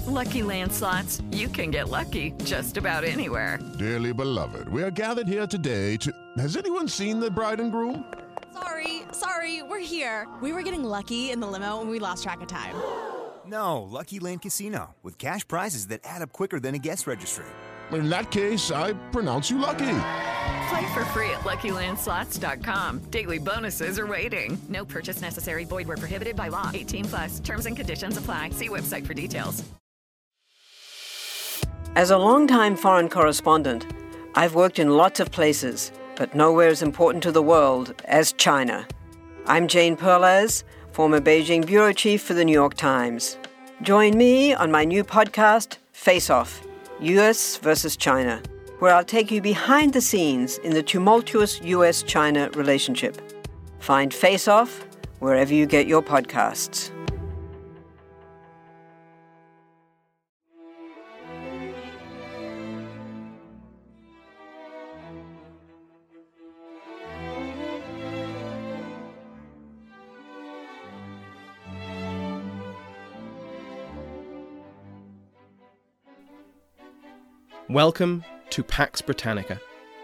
Lucky Land Slots, you can get lucky just about anywhere. Dearly beloved, we are gathered here today to... Has anyone seen the bride and groom? Sorry, we're here. We were getting lucky in the limo and we lost track of time. No, Lucky Land Casino, with cash prizes that add up quicker than a guest registry. In that case, I pronounce you lucky. Play for free at LuckyLandSlots.com. Daily bonuses are waiting. No purchase necessary. Void where prohibited by law. 18+. Terms and conditions apply. See website for details. As a longtime foreign correspondent, I've worked in lots of places, but nowhere as important to the world as China. I'm Jane Perlez, former Beijing bureau chief for the New York Times. Join me on my new podcast, Face Off, U.S. versus China, where I'll take you behind the scenes in the tumultuous U.S.-China relationship. Find Face Off wherever you get your podcasts. Welcome to Pax Britannica.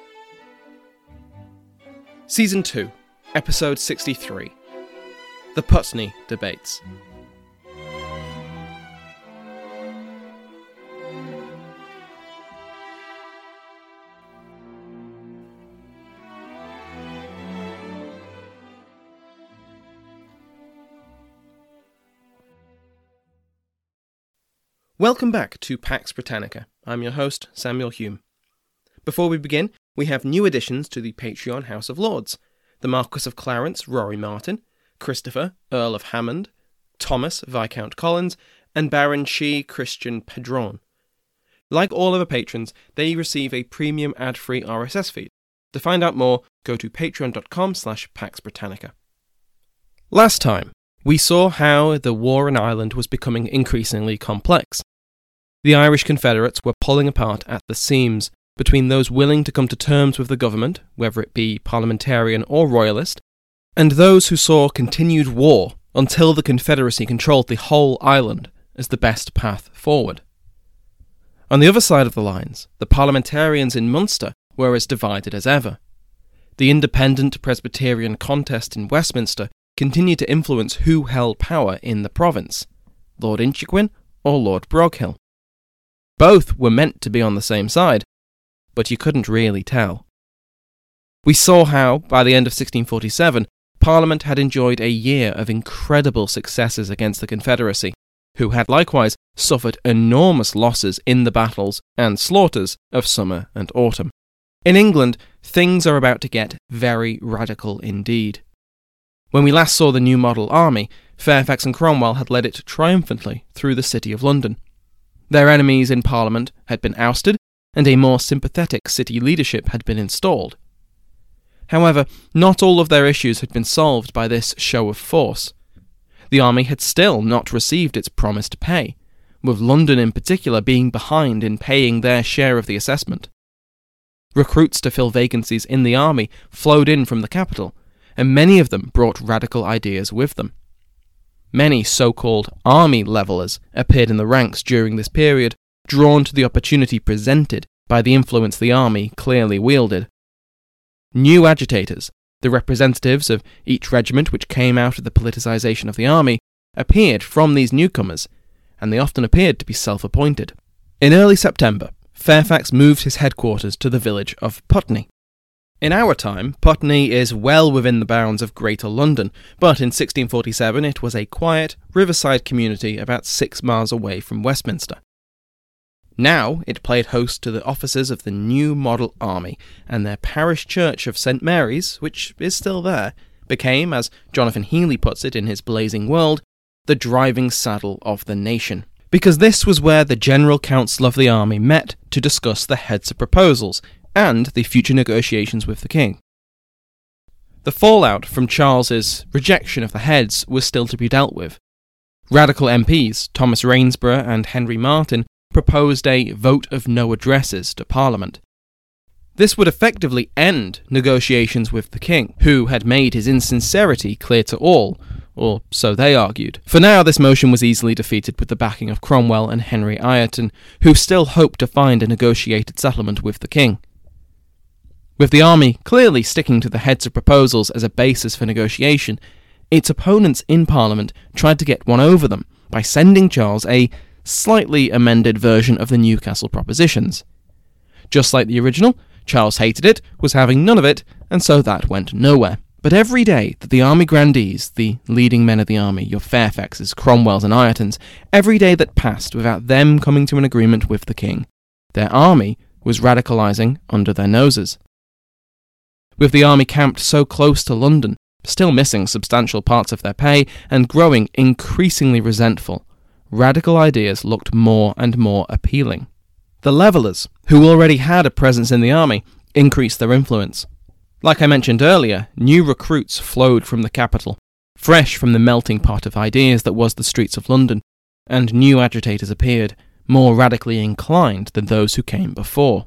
Season 2, Episode 63, The Putney Debates. Welcome back to Pax Britannica. I'm your host, Samuel Hume. Before we begin, we have new additions to the Patreon House of Lords. The Marquess of Clarence, Rory Martin, Christopher, Earl of Hammond, Thomas, Viscount Collins, and Baron Shi Christian Pedron. Like all other patrons, they receive a premium ad-free RSS feed. To find out more, go to patreon.com/Pax Britannica. Last time, we saw how the war in Ireland was becoming increasingly complex. The Irish Confederates were pulling apart at the seams between those willing to come to terms with the government, whether it be parliamentarian or royalist, and those who saw continued war until the Confederacy controlled the whole island as the best path forward. On the other side of the lines, the parliamentarians in Munster were as divided as ever. The independent Presbyterian contest in Westminster continued to influence who held power in the province, Lord Inchiquin or Lord Broghill. Both were meant to be on the same side, but you couldn't really tell. We saw how, by the end of 1647, Parliament had enjoyed a year of incredible successes against the Confederacy, who had likewise suffered enormous losses in the battles and slaughters of summer and autumn. In England, things are about to get very radical indeed. When we last saw the new model army, Fairfax and Cromwell had led it triumphantly through the City of London. Their enemies in Parliament had been ousted, and a more sympathetic city leadership had been installed. However, not all of their issues had been solved by this show of force. The army had still not received its promised pay, with London in particular being behind in paying their share of the assessment. Recruits to fill vacancies in the army flowed in from the capital, and many of them brought radical ideas with them. Many so-called army levellers appeared in the ranks during this period, drawn to the opportunity presented by the influence the army clearly wielded. New agitators, the representatives of each regiment which came out of the politicisation of the army, appeared from these newcomers, and they often appeared to be self-appointed. In early September, Fairfax moved his headquarters to the village of Putney. In our time, Putney is well within the bounds of Greater London, but in 1647 it was a quiet, riverside community about 6 miles away from Westminster. Now it played host to the officers of the new model army, and their parish church of St. Mary's, which is still there, became, as Jonathan Healy puts it in his Blazing World, the driving saddle of the nation. Because this was where the General Council of the Army met to discuss the heads of proposals, and the future negotiations with the king. The fallout from Charles's rejection of the heads was still to be dealt with. Radical MPs, Thomas Rainsborough and Henry Martin, proposed a vote of no addresses to Parliament. This would effectively end negotiations with the king, who had made his insincerity clear to all, or so they argued. For now, this motion was easily defeated with the backing of Cromwell and Henry Ireton, who still hoped to find a negotiated settlement with the king. With the army clearly sticking to the heads of proposals as a basis for negotiation, its opponents in Parliament tried to get one over them by sending Charles a slightly amended version of the Newcastle propositions. Just like the original, Charles hated it, was having none of it, and so that went nowhere. But every day that the army grandees, the leading men of the army, your Fairfaxes, Cromwells and Iretons, every day that passed without them coming to an agreement with the king, their army was radicalising under their noses. With the army camped so close to London, still missing substantial parts of their pay, and growing increasingly resentful, radical ideas looked more and more appealing. The Levellers, who already had a presence in the army, increased their influence. Like I mentioned earlier, new recruits flowed from the capital, fresh from the melting pot of ideas that was the streets of London, and new agitators appeared, more radically inclined than those who came before.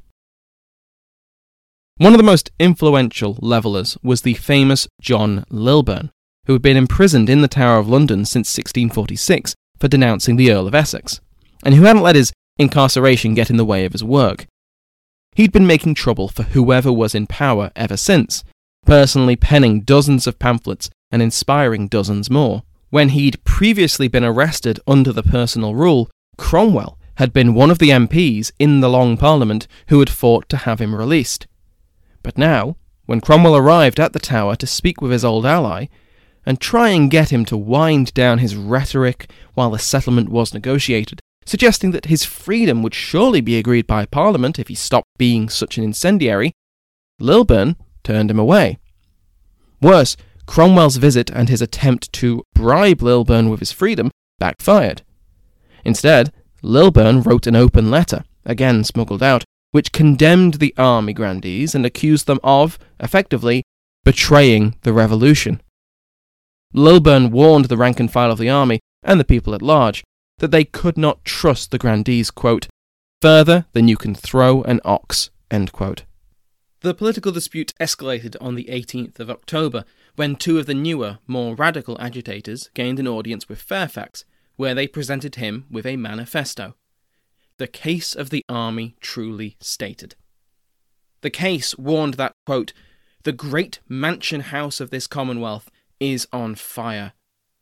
One of the most influential Levellers was the famous John Lilburne, who had been imprisoned in the Tower of London since 1646 for denouncing the Earl of Essex, and who hadn't let his incarceration get in the way of his work. He'd been making trouble for whoever was in power ever since, personally penning dozens of pamphlets and inspiring dozens more. When he'd previously been arrested under the personal rule, Cromwell had been one of the MPs in the Long Parliament who had fought to have him released. But now, when Cromwell arrived at the Tower to speak with his old ally, and try and get him to wind down his rhetoric while the settlement was negotiated, suggesting that his freedom would surely be agreed by Parliament if he stopped being such an incendiary, Lilburne turned him away. Worse, Cromwell's visit and his attempt to bribe Lilburne with his freedom backfired. Instead, Lilburne wrote an open letter, again smuggled out, which condemned the army grandees and accused them of, effectively, betraying the revolution. Lilburne warned the rank and file of the army, and the people at large, that they could not trust the grandees, quote, further than you can throw an ox, end quote. The political dispute escalated on the 18th of October, when two of the newer, more radical agitators gained an audience with Fairfax, where they presented him with a manifesto. The case of the army truly stated. The case warned that, quote, the great mansion house of this Commonwealth is on fire.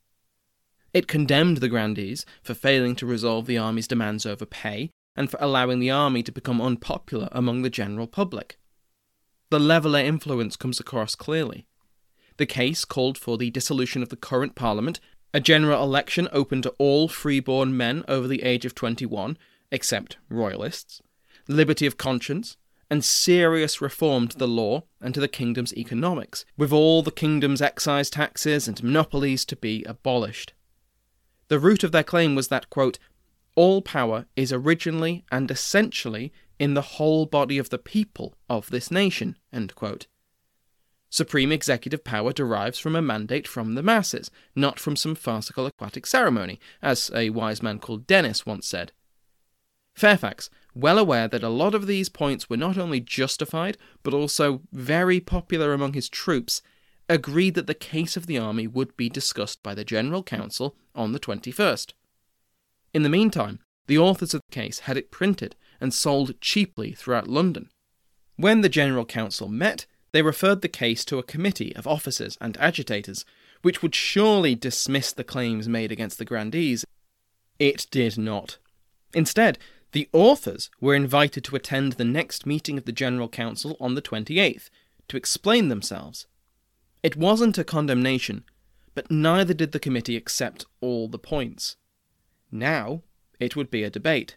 It condemned the grandees for failing to resolve the army's demands over pay and for allowing the army to become unpopular among the general public. The Leveller influence comes across clearly. The case called for the dissolution of the current Parliament, a general election open to all freeborn men over the age of 21, except royalists, liberty of conscience, and serious reform to the law and to the kingdom's economics, with all the kingdom's excise taxes and monopolies to be abolished. The root of their claim was that, quote, all power is originally and essentially in the whole body of the people of this nation, end quote. Supreme executive power derives from a mandate from the masses, not from some farcical aquatic ceremony, as a wise man called Dennis once said. Fairfax, well aware that a lot of these points were not only justified, but also very popular among his troops, agreed that the case of the army would be discussed by the General Council on the 21st. In the meantime, the authors of the case had it printed and sold cheaply throughout London. When the General Council met, they referred the case to a committee of officers and agitators, which would surely dismiss the claims made against the grandees. It did not. Instead, the authors were invited to attend the next meeting of the General Council on the 28th, to explain themselves. It wasn't a condemnation, but neither did the committee accept all the points. Now, it would be a debate.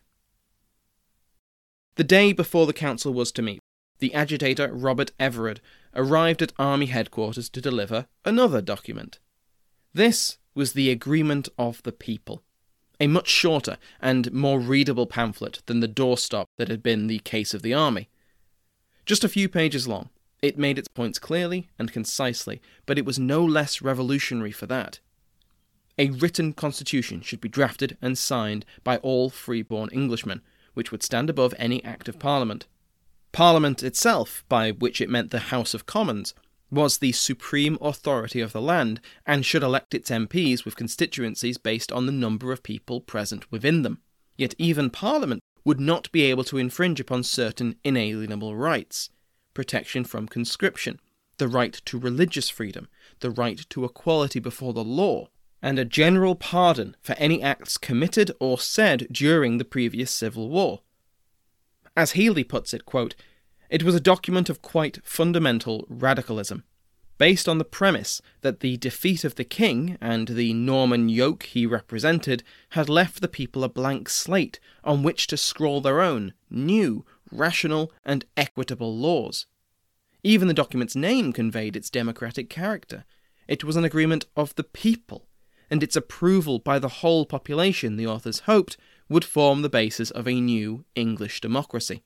The day before the council was to meet, the agitator Robert Everard arrived at Army headquarters to deliver another document. This was the Agreement of the People, a much shorter and more readable pamphlet than the doorstop that had been the case of the army. Just a few pages long, it made its points clearly and concisely, but it was no less revolutionary for that. A written constitution should be drafted and signed by all freeborn Englishmen, which would stand above any Act of Parliament. Parliament itself, by which it meant the House of Commons, was the supreme authority of the land and should elect its MPs with constituencies based on the number of people present within them. Yet even Parliament would not be able to infringe upon certain inalienable rights: protection from conscription, the right to religious freedom, the right to equality before the law, and a general pardon for any acts committed or said during the previous civil war. As Healey puts it, quote, "It was a document of quite fundamental radicalism, based on the premise that the defeat of the king and the Norman yoke he represented had left the people a blank slate on which to scrawl their own new, rational and equitable laws. Even the document's name conveyed its democratic character. It was an agreement of the people, and its approval by the whole population, the authors hoped, would form the basis of a new English democracy."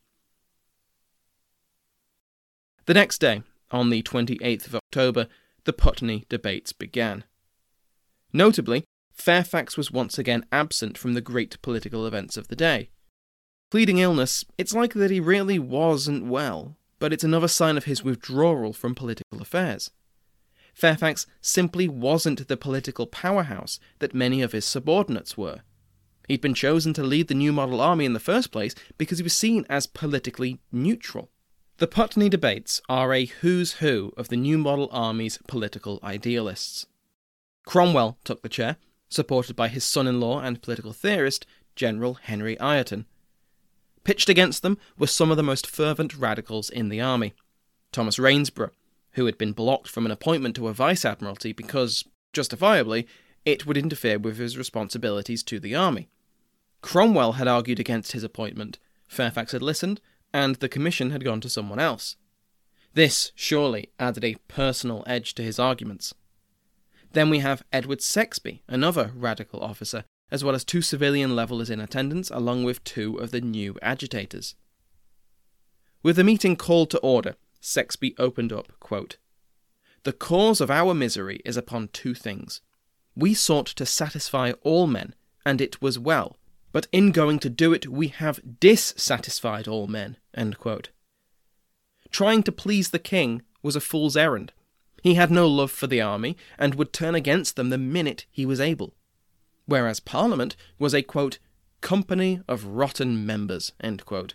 The next day, on the 28th of October, the Putney debates began. Notably, Fairfax was once again absent from the great political events of the day. Pleading illness, it's likely that he really wasn't well, but it's another sign of his withdrawal from political affairs. Fairfax simply wasn't the political powerhouse that many of his subordinates were. He'd been chosen to lead the New Model Army in the first place because he was seen as politically neutral. The Putney debates are a who's who of the New Model Army's political idealists. Cromwell took the chair, supported by his son-in-law and political theorist, General Henry Ireton. Pitched against them were some of the most fervent radicals in the army. Thomas Rainsborough, who had been blocked from an appointment to a vice-admiralty because, justifiably, it would interfere with his responsibilities to the army. Cromwell had argued against his appointment, Fairfax had listened, and the commission had gone to someone else. This, surely, added a personal edge to his arguments. Then we have Edward Sexby, another radical officer, as well as 2 civilian levellers in attendance, along with 2 of the new agitators. With the meeting called to order, Sexby opened up, quote, "The cause of our misery is upon 2 things. We sought to satisfy all men, and it was well, but in going to do it we have dissatisfied all men." End quote. Trying to please the king was a fool's errand. He had no love for the army, and would turn against them the minute he was able. Whereas Parliament was a, quote, "company of rotten members," end quote.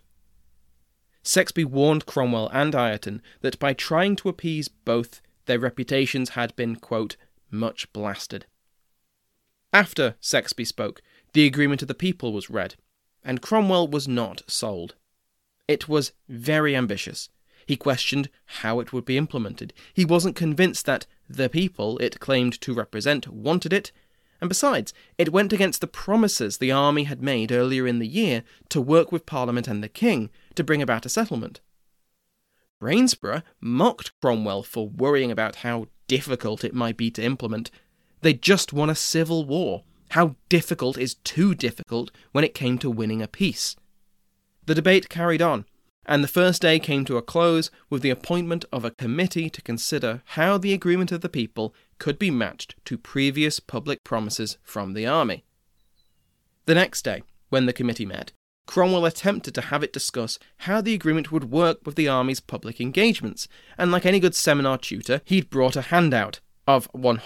Sexby warned Cromwell and Ireton that by trying to appease both, their reputations had been, quote, "much blasted." After Sexby spoke, the agreement of the people was read, and Cromwell was not sold. It was very ambitious. He questioned how it would be implemented. He wasn't convinced that the people it claimed to represent wanted it, and besides, it went against the promises the army had made earlier in the year to work with Parliament and the king to bring about a settlement. Rainsborough mocked Cromwell for worrying about how difficult it might be to implement. They'd just won a civil war. How difficult is too difficult when it came to winning a peace? The debate carried on, and the first day came to a close with the appointment of a committee to consider how the agreement of the people could be matched to previous public promises from the army. The next day, when the committee met, Cromwell attempted to have it discuss how the agreement would work with the army's public engagements, and like any good seminar tutor, he'd brought a handout of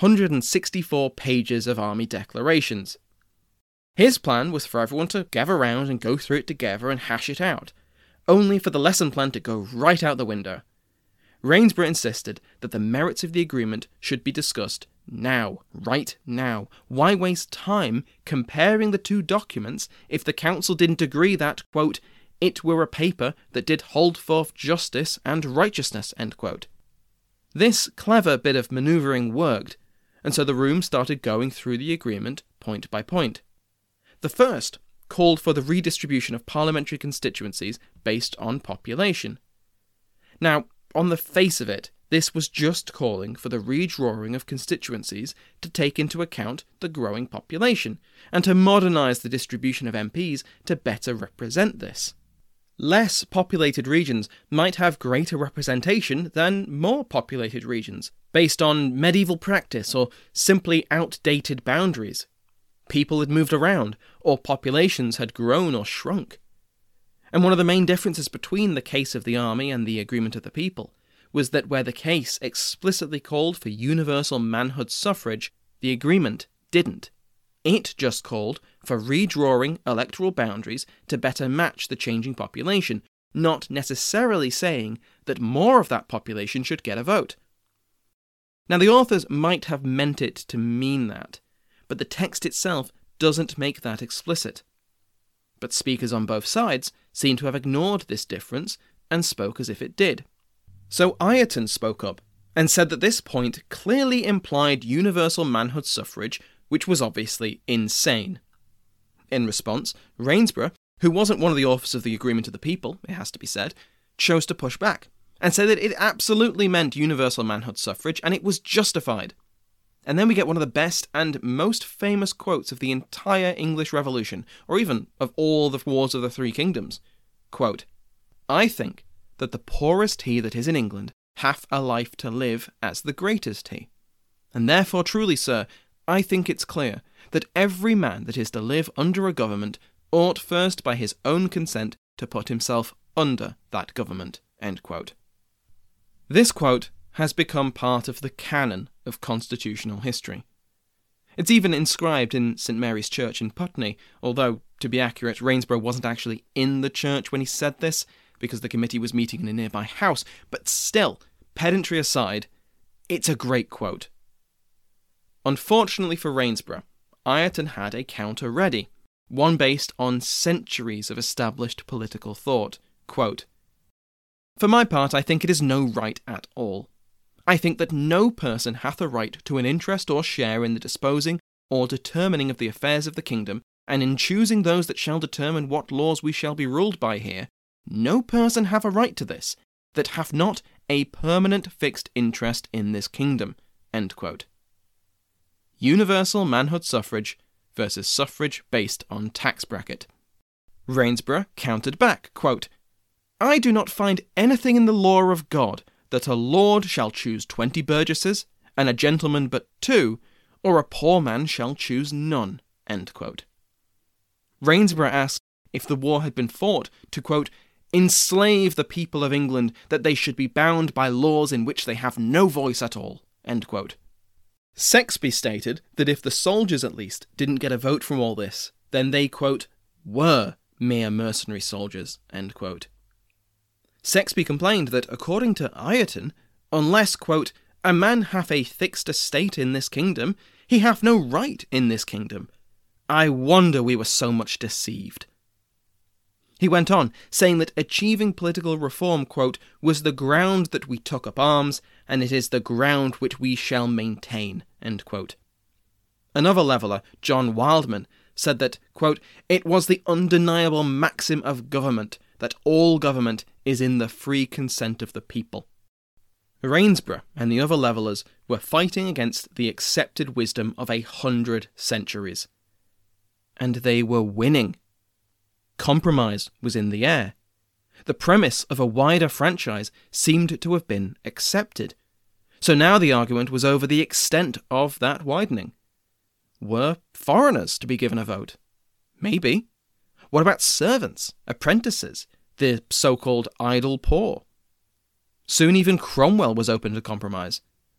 164 pages of army declarations. His plan was for everyone to gather round and go through it together and hash it out, only for the lesson plan to go right out the window. Rainsborough insisted that the merits of the agreement should be discussed now, right now. Why waste time comparing the 2 documents if the council didn't agree that, quote, "it were a paper that did hold forth justice and righteousness," end quote. This clever bit of manoeuvring worked, and so the room started going through the agreement point by point. The first called for the redistribution of parliamentary constituencies based on population. Now, on the face of it, this was just calling for the redrawing of constituencies to take into account the growing population, and to modernise the distribution of MPs to better represent this. Less populated regions might have greater representation than more populated regions, based on medieval practice or simply outdated boundaries. People had moved around, or populations had grown or shrunk. And one of the main differences between the case of the army and the agreement of the people was that where the case explicitly called for universal manhood suffrage, the agreement didn't. It just called for redrawing electoral boundaries to better match the changing population, not necessarily saying that more of that population should get a vote. Now, the authors might have meant it to mean that, but the text itself doesn't make that explicit. But speakers on both sides seem to have ignored this difference and spoke as if it did. So Ireton spoke up and said that this point clearly implied universal manhood suffrage, which was obviously insane. In response, Rainsborough, who wasn't one of the authors of the Agreement of the People, it has to be said, chose to push back and say that it absolutely meant universal manhood suffrage and it was justified. And then we get one of the best and most famous quotes of the entire English Revolution, or even of all the Wars of the Three Kingdoms. Quote, "I think that the poorest he that is in England hath a life to live as the greatest he. And therefore truly, sir, I think it's clear that every man that is to live under a government ought first by his own consent to put himself under that government." End quote. This quote has become part of the canon of constitutional history. It's even inscribed in St Mary's Church in Putney, although, to be accurate, Rainsborough wasn't actually in the church when he said this, because the committee was meeting in a nearby house, but still, pedantry aside, it's a great quote. Unfortunately for Rainsborough, Ireton had a counter ready, one based on centuries of established political thought. Quote, "For my part, I think it is no right at all. I think that no person hath a right to an interest or share in the disposing or determining of the affairs of the kingdom, and in choosing those that shall determine what laws we shall be ruled by here, no person hath a right to this, that hath not a permanent fixed interest in this kingdom." End quote. Universal manhood suffrage versus suffrage based on tax bracket. Rainsborough countered back, quote, "I do not find anything in the law of God that a lord shall choose 20 burgesses, and a gentleman but 2, or a poor man shall choose none." End quote. Rainsborough asked if the war had been fought to, quote, "enslave the people of England, that they should be bound by laws in which they have no voice at all." End quote. Sexby stated that if the soldiers at least didn't get a vote from all this, then they, quote, "were mere mercenary soldiers." End quote. Sexby complained that, according to Ireton, unless, quote, "a man hath a fixed estate in this kingdom, he hath no right in this kingdom. I wonder we were so much deceived." He went on, saying that achieving political reform, quote, "was the ground that we took up arms, and it is the ground which we shall maintain." End quote. Another leveller, John Wildman, said that, quote, "it was the undeniable maxim of government that all government is in the free consent of the people." Rainsborough and the other levellers were fighting against the accepted wisdom of 100 centuries. And they were winning. Compromise was in the air. The premise of a wider franchise seemed to have been accepted. So now the argument was over the extent of that widening. Were foreigners to be given a vote? Maybe. What about servants, apprentices, the so-called idle poor? Soon even Cromwell was open to compromise.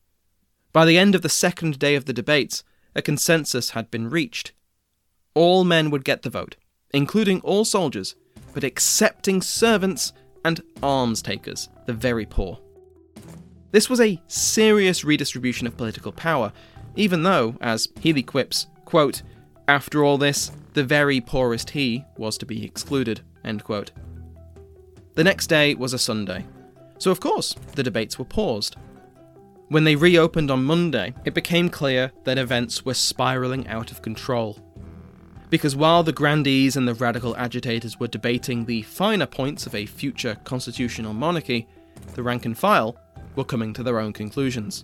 By the end of the second day of the debates, a consensus had been reached. All men would get the vote, including all soldiers, but excepting servants and alms takers, the very poor. This was a serious redistribution of political power, even though, as Healy quips, quote, "after all this, the very poorest he was to be excluded." End quote. The next day was a Sunday, so of course the debates were paused. When they reopened on Monday, it became clear that events were spiralling out of control. Because while the grandees and the radical agitators were debating the finer points of a future constitutional monarchy, the rank and file were coming to their own conclusions.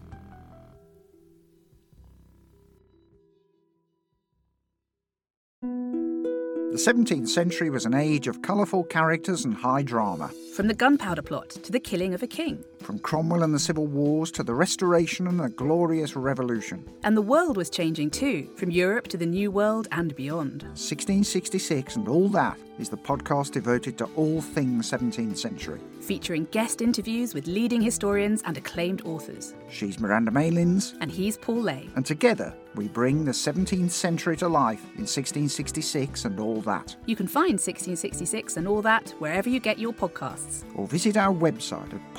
The 17th century was an age of colourful characters and high drama. From the gunpowder plot to the killing of a king. From Cromwell and the Civil Wars to the Restoration and the Glorious Revolution. And the world was changing too, from Europe to the New World and beyond. 1666 and All That is the podcast devoted to all things 17th century. Featuring guest interviews with leading historians and acclaimed authors. She's Miranda Malins. And he's Paul Lay. And together we bring the 17th century to life in 1666 and All That. You can find 1666 and All That wherever you get your podcasts. Or visit our website at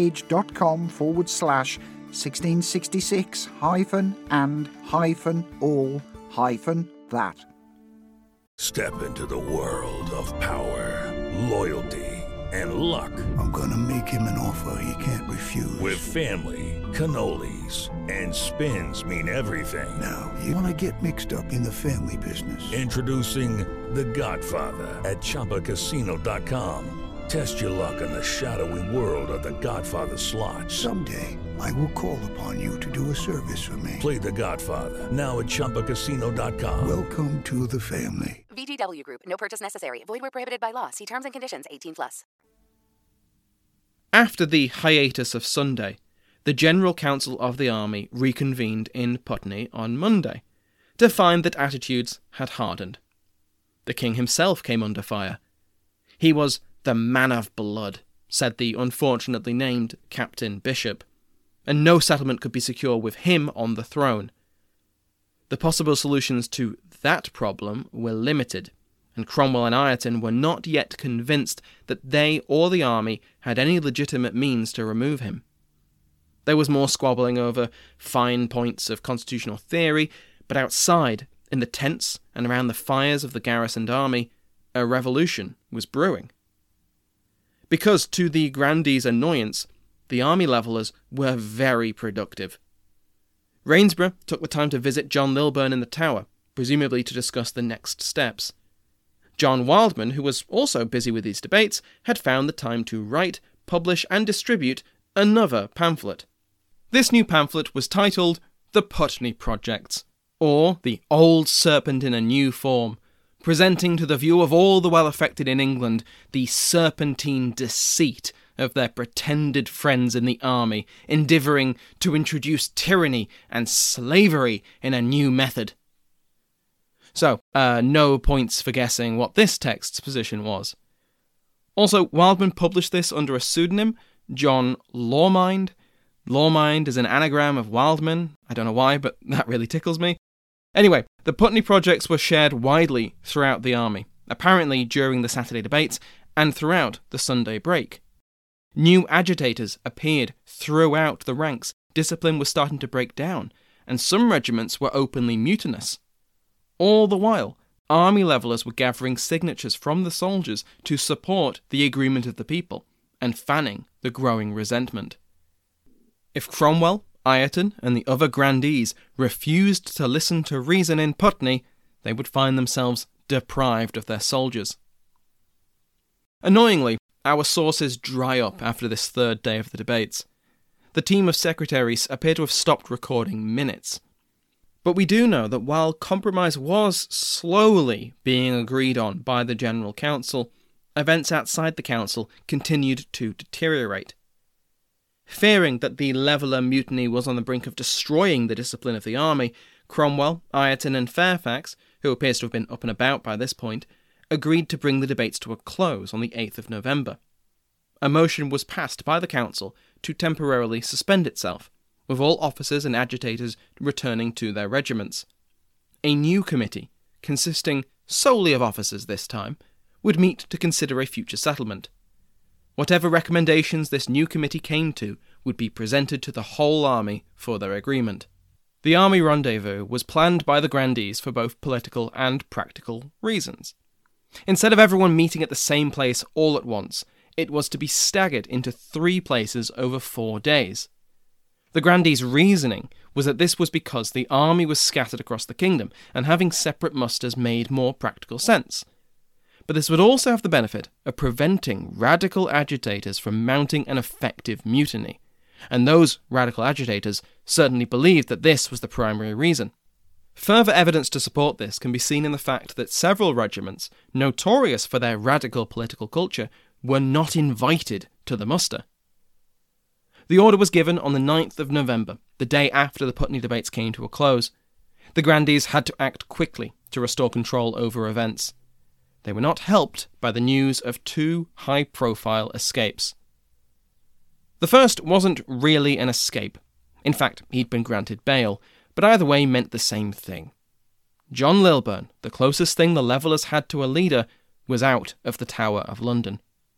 podpage.com/1666-and-all-that. Step into the world of power, loyalty, and luck. I'm gonna make him an offer he can't refuse. With family, cannolis, and spins mean everything. Now, you wanna get mixed up in the family business. Introducing The Godfather at ChumbaCasino.com. Test your luck in the shadowy world of The Godfather slot. Someday, I will call upon you to do a service for me. Play The Godfather, now at ChumbaCasino.com. Welcome to the family. VGW Group. No purchase necessary. Void where prohibited by law. See terms and conditions. 18+. After the hiatus of Sunday, the General Council of the Army reconvened in Putney on Monday to find that attitudes had hardened. The king himself came under fire. He was the man of blood, said the unfortunately named Captain Bishop, and no settlement could be secure with him on the throne. The possible solutions to that problem were limited, and Cromwell and Ireton were not yet convinced that they or the army had any legitimate means to remove him. There was more squabbling over fine points of constitutional theory, but outside, in the tents and around the fires of the garrisoned army, a revolution was brewing. Because, to the grandees' annoyance, the army levellers were very productive. Rainsborough took the time to visit John Lilburne in the Tower, presumably to discuss the next steps. John Wildman, who was also busy with these debates, had found the time to write, publish and distribute another pamphlet. This new pamphlet was titled The Putney Projects, or The Old Serpent in a New Form, presenting to the view of all the well-affected in England the serpentine deceit of their pretended friends in the army, endeavouring to introduce tyranny and slavery in a new method. So, no points for guessing what this text's position was. Also, Wildman published this under a pseudonym, John Lawmind. Lawmind is an anagram of Wildman. I don't know why, but that really tickles me. Anyway, the Putney projects were shared widely throughout the army, apparently during the Saturday debates and throughout the Sunday break. New agitators appeared throughout the ranks, discipline was starting to break down, and some regiments were openly mutinous. All the while, army levellers were gathering signatures from the soldiers to support the agreement of the people, and fanning the growing resentment. If Cromwell, Ireton, and the other grandees refused to listen to reason in Putney, they would find themselves deprived of their soldiers. Annoyingly, our sources dry up after this third day of the debates. The team of secretaries appear to have stopped recording minutes. But we do know that while compromise was slowly being agreed on by the General Council, events outside the council continued to deteriorate. Fearing that the Leveller mutiny was on the brink of destroying the discipline of the army, Cromwell, Ireton and Fairfax, who appears to have been up and about by this point, agreed to bring the debates to a close on the 8th of November. A motion was passed by the council to temporarily suspend itself, with all officers and agitators returning to their regiments. A new committee, consisting solely of officers this time, would meet to consider a future settlement. Whatever recommendations this new committee came to would be presented to the whole army for their agreement. The army rendezvous was planned by the grandees for both political and practical reasons. Instead of everyone meeting at the same place all at once, it was to be staggered into 3 places over 4 days. The grandees' reasoning was that this was because the army was scattered across the kingdom, and having separate musters made more practical sense. But this would also have the benefit of preventing radical agitators from mounting an effective mutiny, and those radical agitators certainly believed that this was the primary reason. Further evidence to support this can be seen in the fact that several regiments, notorious for their radical political culture, were not invited to the muster. The order was given on the 9th of November, the day after the Putney debates came to a close. The grandees had to act quickly to restore control over events. They were not helped by the news of two high-profile escapes. The first wasn't really an escape. In fact, he'd been granted bail, but either way meant the same thing. John Lilburne, the closest thing the Levellers had to a leader, was out of the Tower of London.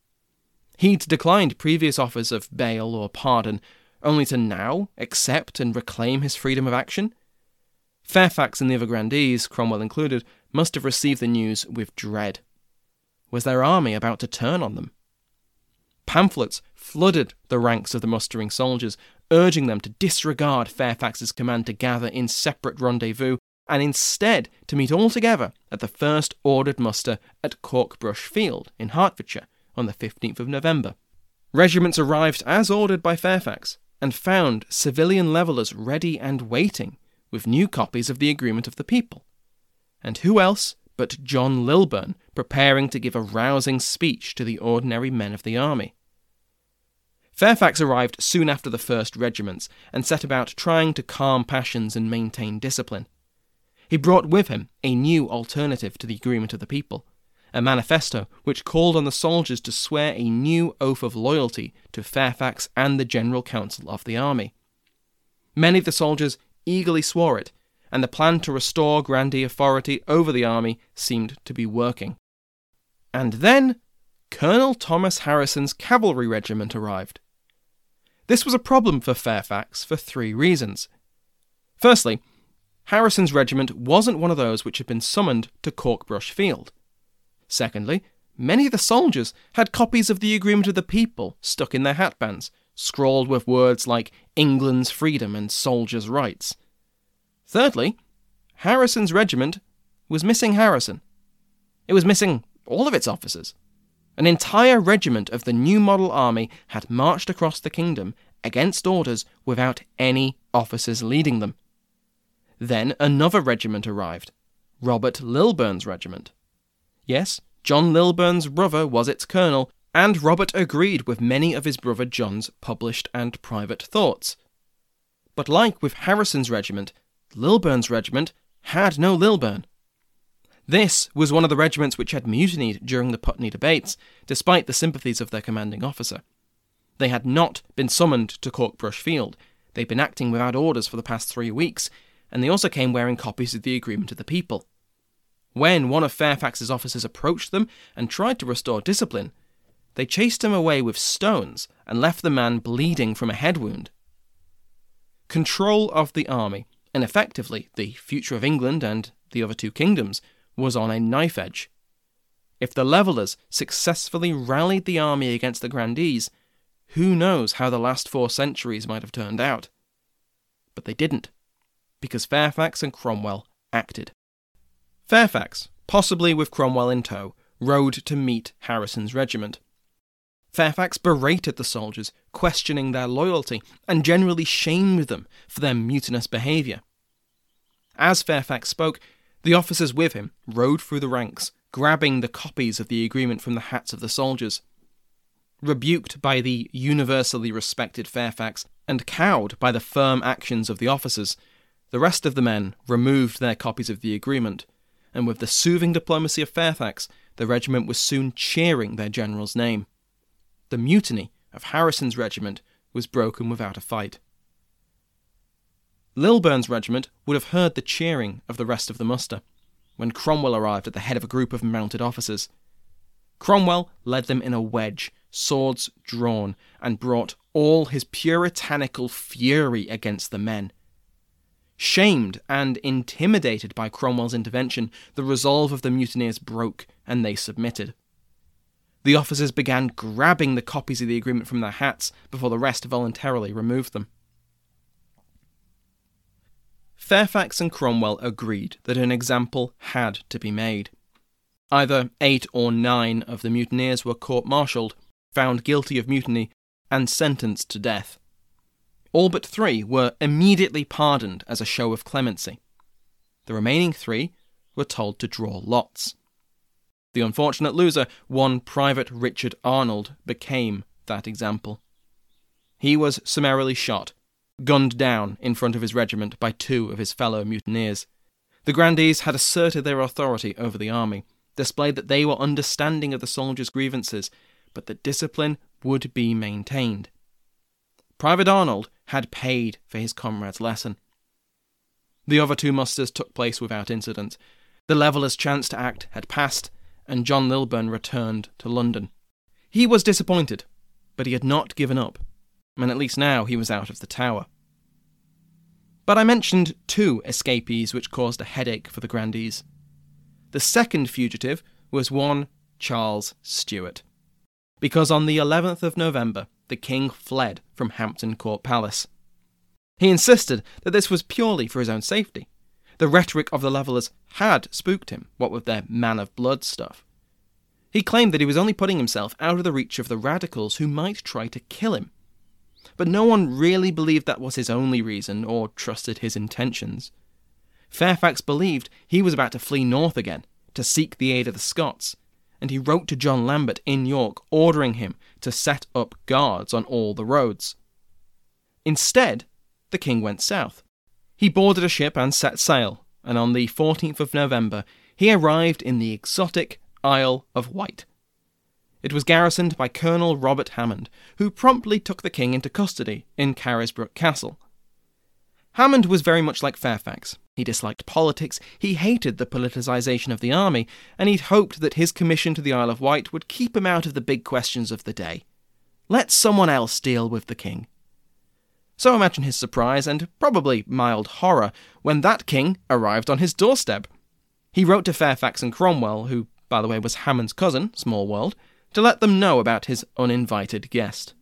He'd declined previous offers of bail or pardon, only to now accept and reclaim his freedom of action. Fairfax and the other grandees, Cromwell included, must have received the news with dread. Was their army about to turn on them? Pamphlets flooded the ranks of the mustering soldiers, urging them to disregard Fairfax's command to gather in separate rendezvous and instead to meet all together at the first ordered muster at Corkbrush Field in Hertfordshire on the 15th of November. Regiments arrived as ordered by Fairfax and found civilian levellers ready and waiting with new copies of the Agreement of the People. And who else but John Lilburne preparing to give a rousing speech to the ordinary men of the army. Fairfax arrived soon after the first regiments and set about trying to calm passions and maintain discipline. He brought with him a new alternative to the Agreement of the People, a manifesto which called on the soldiers to swear a new oath of loyalty to Fairfax and the General Council of the army. Many of the soldiers eagerly swore it, and the plan to restore grandee authority over the army seemed to be working. And then Colonel Thomas Harrison's cavalry regiment arrived. This was a problem for Fairfax for 3 reasons. Firstly, Harrison's regiment wasn't one of those which had been summoned to Corkbrush Field. Secondly, many of the soldiers had copies of the Agreement of the People stuck in their hatbands, scrawled with words like England's freedom and soldiers' rights. Thirdly, Harrison's regiment was missing Harrison. It was missing all of its officers. An entire regiment of the new model army had marched across the kingdom against orders without any officers leading them. Then another regiment arrived, Robert Lilburne's regiment. Yes, John Lilburne's brother was its colonel, and Robert agreed with many of his brother John's published and private thoughts. But like with Harrison's regiment, Lilburne's regiment had no Lilburne. This was one of the regiments which had mutinied during the Putney debates, despite the sympathies of their commanding officer. They had not been summoned to Corkbrush Field. They'd been acting without orders for the past 3 weeks, and they also came wearing copies of the Agreement of the People. When one of Fairfax's officers approached them and tried to restore discipline, they chased him away with stones and left the man bleeding from a head wound. Control of the army, and effectively the future of England and the other 2 kingdoms, was on a knife edge. If the Levellers successfully rallied the army against the grandees, who knows how the last 4 centuries might have turned out. But they didn't, because Fairfax and Cromwell acted. Fairfax, possibly with Cromwell in tow, rode to meet Harrison's regiment. Fairfax berated the soldiers, questioning their loyalty, and generally shamed them for their mutinous behaviour. As Fairfax spoke, the officers with him rode through the ranks, grabbing the copies of the agreement from the hats of the soldiers. Rebuked by the universally respected Fairfax, and cowed by the firm actions of the officers, the rest of the men removed their copies of the agreement, and with the soothing diplomacy of Fairfax, the regiment was soon cheering their general's name. The mutiny of Harrison's regiment was broken without a fight. Lilburne's regiment would have heard the cheering of the rest of the muster, when Cromwell arrived at the head of a group of mounted officers. Cromwell led them in a wedge, swords drawn, and brought all his puritanical fury against the men. Shamed and intimidated by Cromwell's intervention, the resolve of the mutineers broke, and they submitted. The officers began grabbing the copies of the agreement from their hats before the rest voluntarily removed them. Fairfax and Cromwell agreed that an example had to be made. Either 8 or 9 of the mutineers were court-martialed, found guilty of mutiny, and sentenced to death. All but 3 were immediately pardoned as a show of clemency. The remaining 3 were told to draw lots. The unfortunate loser, one Private Richard Arnold, became that example. He was summarily shot, gunned down in front of his regiment by 2 of his fellow mutineers. The grandees had asserted their authority over the army, displayed that they were understanding of the soldiers' grievances, but that discipline would be maintained. Private Arnold had paid for his comrade's lesson. The other 2 musters took place without incident. The Levellers' chance to act had passed, and John Lilburne returned to London. He was disappointed, but he had not given up, and at least now he was out of the Tower. But I mentioned 2 escapees which caused a headache for the grandees. The second fugitive was one Charles Stuart, because on the 11th of November the king fled from Hampton Court Palace. He insisted that this was purely for his own safety. The rhetoric of the Levellers had spooked him, what with their man of blood stuff. He claimed that he was only putting himself out of the reach of the radicals who might try to kill him. But no one really believed that was his only reason or trusted his intentions. Fairfax believed he was about to flee north again, to seek the aid of the Scots, and he wrote to John Lambert in York ordering him to set up guards on all the roads. Instead, the king went south. He boarded a ship and set sail, and on the 14th of November he arrived in the exotic Isle of Wight. It was garrisoned by Colonel Robert Hammond, who promptly took the king into custody in Carisbrooke Castle. Hammond was very much like Fairfax. He disliked politics, he hated the politicisation of the army, and he'd hoped that his commission to the Isle of Wight would keep him out of the big questions of the day. Let someone else deal with the king. So imagine his surprise and probably mild horror when that king arrived on his doorstep. He wrote to Fairfax and Cromwell, who, by the way, was Hammond's cousin, small world, to let them know about his uninvited guest.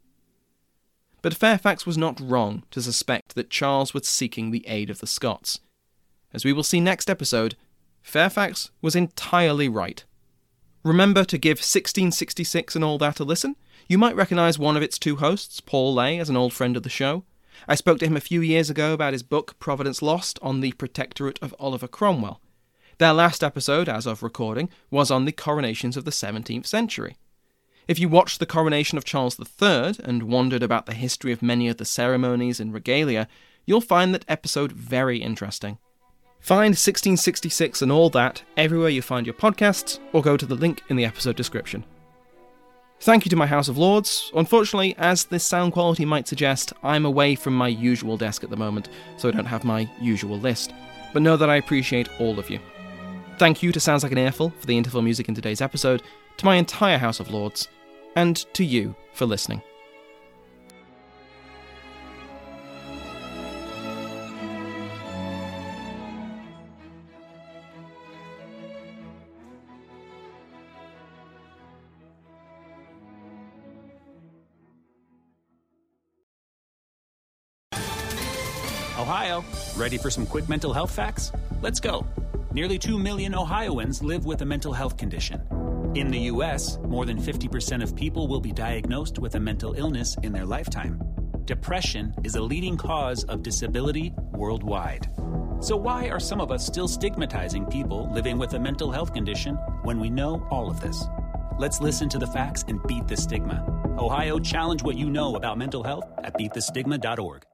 But Fairfax was not wrong to suspect that Charles was seeking the aid of the Scots. As we will see next episode, Fairfax was entirely right. Remember to give 1666 and All That a listen. You might recognise one of its 2 hosts, Paul Lay, as an old friend of the show. I spoke to him a few years ago about his book Providence Lost on the Protectorate of Oliver Cromwell. Their last episode, as of recording, was on the coronations of the 17th century. If you watched the coronation of Charles III and wondered about the history of many of the ceremonies and regalia, you'll find that episode very interesting. Find 1666 and All That everywhere you find your podcasts, or go to the link in the episode description. Thank you to my House of Lords. Unfortunately, as this sound quality might suggest, I'm away from my usual desk at the moment, so I don't have my usual list. But know that I appreciate all of you. Thank you to Sounds Like an Earful for the interval music in today's episode, to my entire House of Lords, and to you for listening. Ohio, ready for some quick mental health facts? Let's go. Nearly 2 million Ohioans live with a mental health condition. In the U.S., more than 50% of people will be diagnosed with a mental illness in their lifetime. Depression is a leading cause of disability worldwide. So why are some of us still stigmatizing people living with a mental health condition when we know all of this? Let's listen to the facts and beat the stigma. Ohio, challenge what you know about mental health at beatthestigma.org.